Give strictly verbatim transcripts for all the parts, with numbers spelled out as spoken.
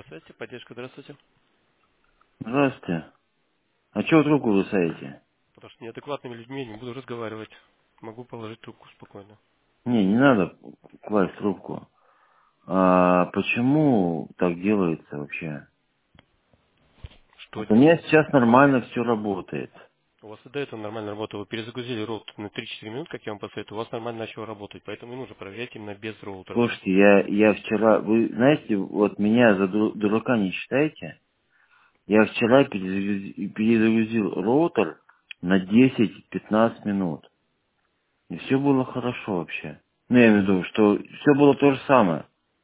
Связи, поддержка, здравствуйте. Здравствуйте. А чего трубку вы ставите? Потому что неадекватными людьми я не буду разговаривать. Могу положить трубку спокойно. Не, не надо класть трубку. А почему так делается вообще? Что Вот у меня делается? сейчас нормально все работает. У вас и до этого нормально работало. Вы перезагрузили роутер на три-четыре минут, как я вам посоветовал. У вас нормально начало работать. Поэтому не нужно проверять именно без роутера. Слушайте, я, я вчера, вы знаете, вот меня за ду- дурака не считаете? Я вчера перезагрузил, перезагрузил роутер на десять-пятнадцать минут. И все было хорошо вообще. Ну, я имею в виду, что все было то же самое.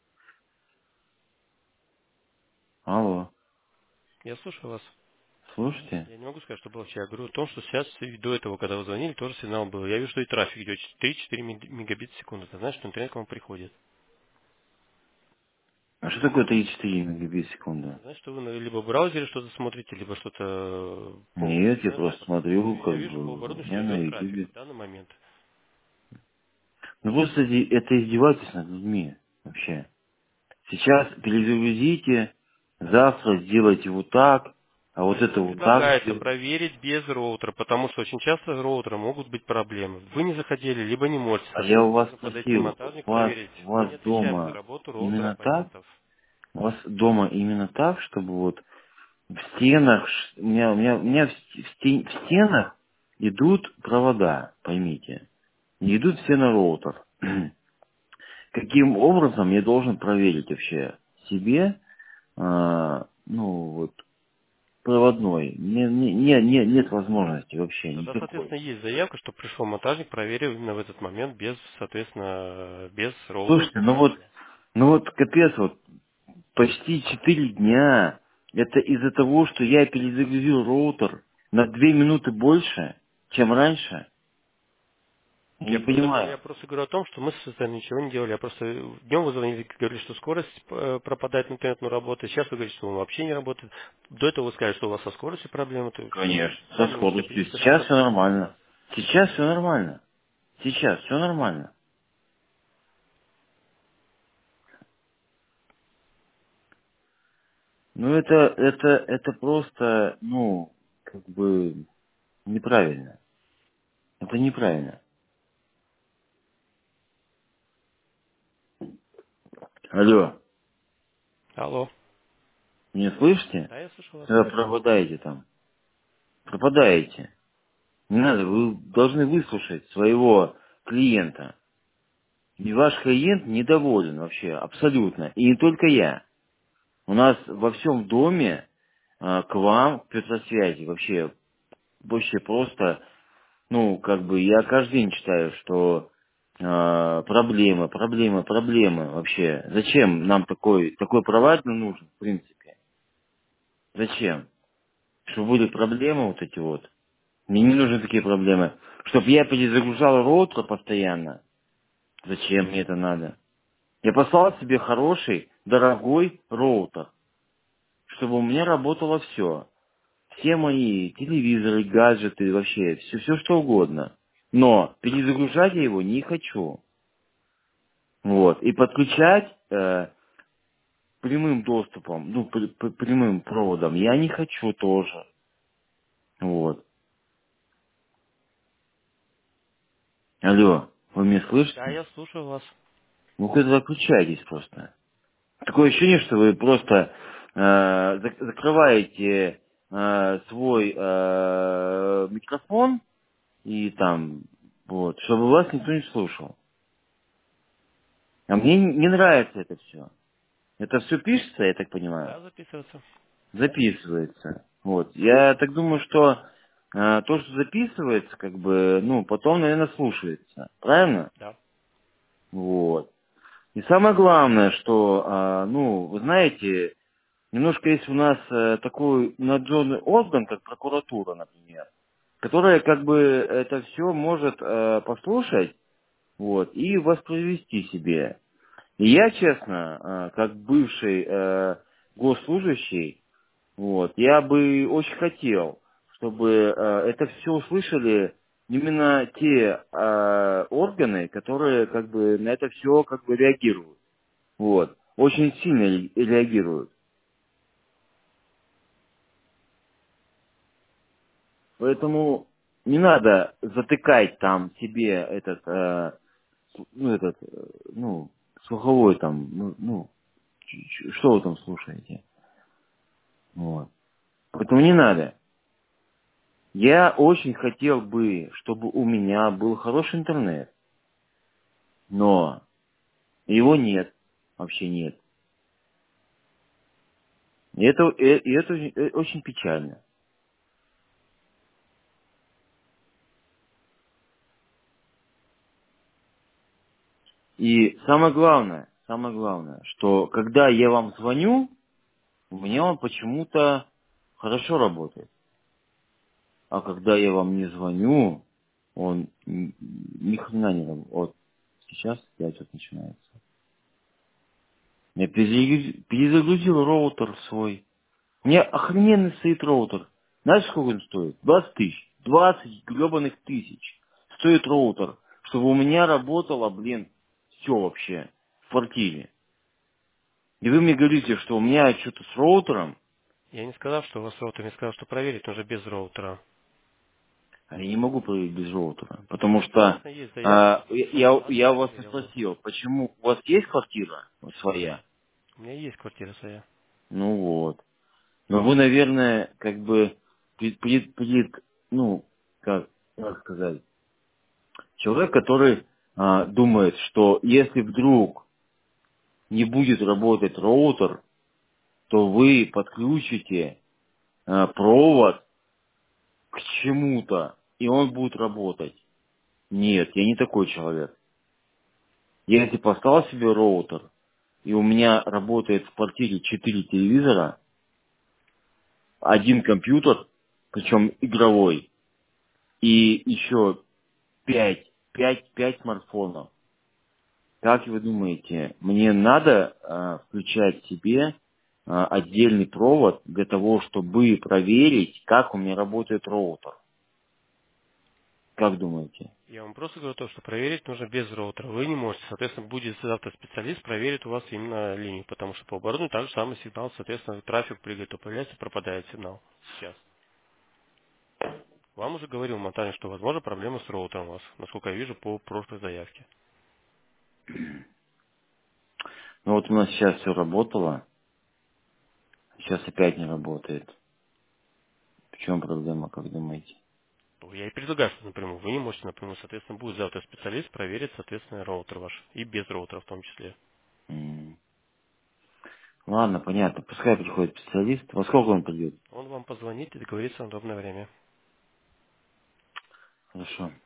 Алло, Я слушаю вас. слушайте? Я не могу сказать, что было вчера. Я говорю о том, что сейчас и до этого, когда вы звонили, тоже сигнал был. Я вижу, что и трафик идет три-четыре мегабита в секунду. Это значит, что интернет к вам приходит. А что такое три-четыре мегабит в секунду? Значит, что вы на- либо в браузере что-то смотрите, либо что-то по Нет, я оборудованию, просто потому что смотрю, я как вижу по бы, оборудованию, что я на идет трафик ютубе. в данный момент. Ну просто изи- это издевательство над людьми вообще. Сейчас перезагрузите, завтра сделайте вот так, а вот это Поэтому вот так предлагается сделайте. проверить без роутера, потому что очень часто с роутером могут быть проблемы. Вы не заходили, либо не можете, А я у соответственно, вас нужно подойти спросил, монтажник у вас, проверить. у Мы вас не отвечаем за дома работу роутера именно так? абонентов. У вас дома именно так, чтобы вот в стенах, ш- у меня, у меня, у меня в, ст- в стен- в стенах идут провода, поймите. Не идут все на роутер. Каким образом я должен проверить вообще себе, а, ну, вот, проводной? Не, не, не, не- нет возможности вообще Тогда, никакой. соответственно, есть заявка, что пришел монтажник, проверил именно в этот момент без, соответственно, без роутера Слушайте, ну вот, проверили. ну вот капец, вот почти четыре дня. Это из-за того, что я перезагрузил роутер на две минуты больше, чем раньше. Я Я не просто, говорю- я понимаю. просто говорю о том, что мы с вами ничего не делали. Я просто днем вы звонили, говорили, что скорость э, пропадает на интернетную работу. Сейчас вы говорите, что он вообще не работает. До этого вы сказали, что у вас со скоростью проблемы. То есть Конечно. Со сами можете скоростью. определиться, что Сейчас все находится у вас. нормально. Сейчас все нормально. Сейчас все нормально. Ну это, это, это просто, ну, как бы неправильно. Это неправильно. Алло, Алло. меня слышите? Да, я слышу вас. Вы пропадаете там. Пропадаете. Не надо, вы должны выслушать своего клиента. И ваш клиент недоволен вообще, абсолютно. И не только я. У нас во всем доме а, к вам, к Петросвязи, вообще, вообще просто, ну, как бы, я каждый день читаю, что а, проблемы, проблемы, проблемы вообще. Зачем нам такой, такой провайдер нужен, в принципе? Зачем? Чтобы были проблемы вот эти вот. Мне не нужны такие проблемы. Чтобы я перезагружал роутер постоянно. Зачем мне это надо? Я послал себе хороший, дорогой роутер, чтобы у меня работало все. Все мои телевизоры, гаджеты, вообще, все, все что угодно. Но перезагружать я его не хочу. Вот. И подключать э, прямым доступом, ну, пр- пр- прямым проводом я не хочу тоже. Вот. Алло, вы меня Да, слышите? я слушаю вас. Вы куда-то отключаетесь просто. Такое ощущение, что вы просто э, зак- закрываете э, свой э, микрофон и там, вот, чтобы вас никто не слушал. А мне не не нравится это все. Это все пишется, я так понимаю, Да, записываться. записывается. Вот. Я так думаю, что э, то, что записывается, как бы, ну, потом, наверное, слушается. Правильно? Да. Вот. И самое главное, что, э, ну, вы знаете, немножко есть у нас э, такой надзорный орган, как прокуратура, например, которая как бы это все может э, послушать, вот, и воспроизвести себе. И я, честно, э, как бывший э, госслужащий, вот, я бы очень хотел, чтобы э, это все услышали именно те э, органы, которые как бы на это все как бы реагируют. Вот. Очень сильно ре- реагируют. Поэтому не надо затыкать там себе этот, э, с- ну, этот, э, ну, слуховой там, ну, ну, ч- ч- что вы там слушаете. Вот. Поэтому не надо. Я очень хотел бы, чтобы у меня был хороший интернет, но его нет, вообще нет. И это, э- и это очень э, очень печально. И самое главное, самое главное, что когда я вам звоню, у меня он почему-то хорошо работает. А когда я вам не звоню, он ни, ни хрена не работает. Вот сейчас опять вот начинается. Я перезагрузил, перезагрузил роутер свой. У меня охрененный стоит роутер. Знаешь, сколько он стоит? двадцать тысяч. двадцать гребаных тысяч. Стоит роутер, чтобы у меня работало, блин, все вообще в квартире. И вы мне говорите, что у меня что-то с роутером, Я не сказал, что у вас роутер, я сказал, что проверить нужно без роутера. а я не могу проверить без роутера. Потому У что меня есть заявка, а, написано, что я, надо, я я у вас и проверил бы. спросил, почему у вас есть квартира вот своя? У меня есть квартира своя. Ну вот. Но вы, наверное, как бы пред, пред- пред- ну, как, как сказать, человек, который а, думает, что если вдруг не будет работать роутер, то вы подключите а, провод к чему-то, и он будет работать. Нет, я не такой человек. Я если поставил себе роутер, и у меня работает в квартире четыре телевизора, один компьютер, причем игровой, и еще пять, пять, пять смартфонов. Как вы думаете, мне надо а, включать себе а, отдельный провод для того, чтобы проверить, как у меня работает роутер? Как думаете? Я вам просто говорю то, что проверить нужно без роутера. Вы не можете. Соответственно, будет завтра специалист проверит у вас именно линию, потому что по оборудованию так же самый сигнал, соответственно, трафик прыгает, то появляется, пропадает сигнал. Сейчас. Вам уже говорил Монтане, что возможно проблема с роутером у вас, насколько я вижу по прошлой заявке. Ну вот у нас сейчас все работало, сейчас опять не работает. В чем проблема, как думаете? Ну, я и предлагаю, что напрямую. Вы не можете напрямую, соответственно, будет завтра специалист проверить, соответственно, роутер ваш. И без роутера в том числе. М. Ладно, понятно. Пускай приходит специалист. Во сколько он придет? Он вам позвонит и договорится на удобное время. Хорошо.